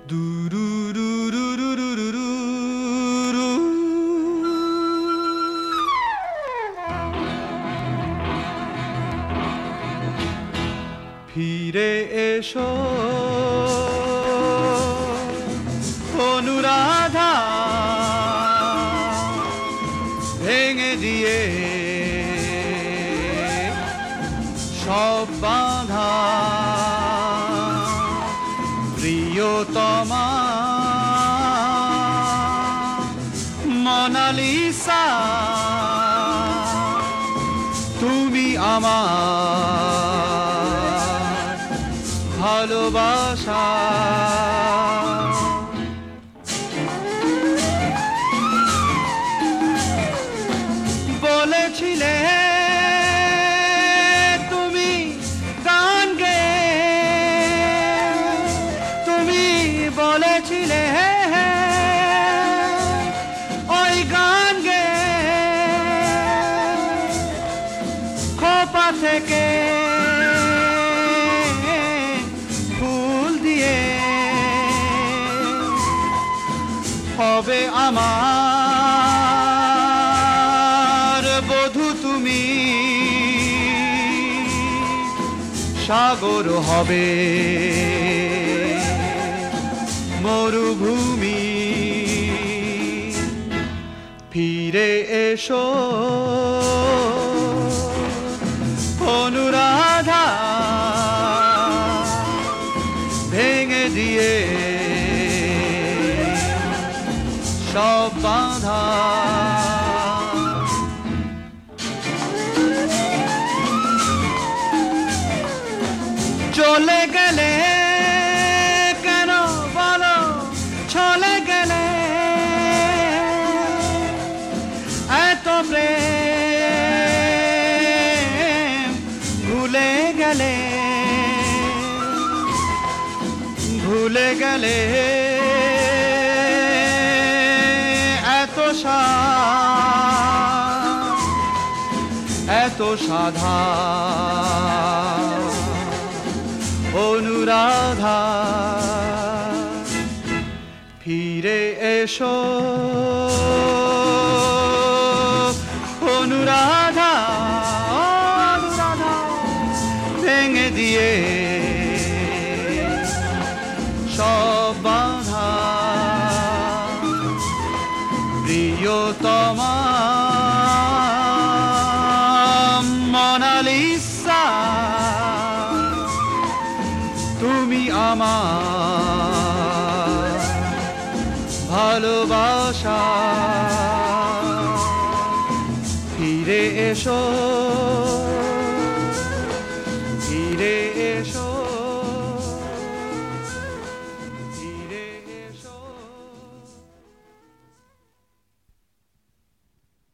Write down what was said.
দুরুরুরুরুরুরু। ফিরে এসো অনুরাধা, ভেঙে দিয়ে সব বাঁধা। প্রিয়তমা মোনালিসা, তুমি আমার ভালোবাসা। বলেছিলে তুমি গান গেয়ে, তুমি বলেছিলে ওই গান গেয়ে খোপা থেকে ফুল দিয়ে হবে আমার বধূ তুমি। সাগর হবে মরুভূমি। ফিরে এসো অনুরাধা, ভেঙে দিয়ে সব বাঁধা। চলে গেলে কেন বলো, চলে গেলে এত প্রেম ভুলে গেলে, ভুলে গেলে এত এত সাধা অনুরাধা। ফিরে এসো অনুরাধা, অনুরাধা, ভেঙে দিয়ে সব বাঁধা। প্রিয়তমা মোনালিসা, তুমি আমার ভালোবাসা। ফিরে এসো।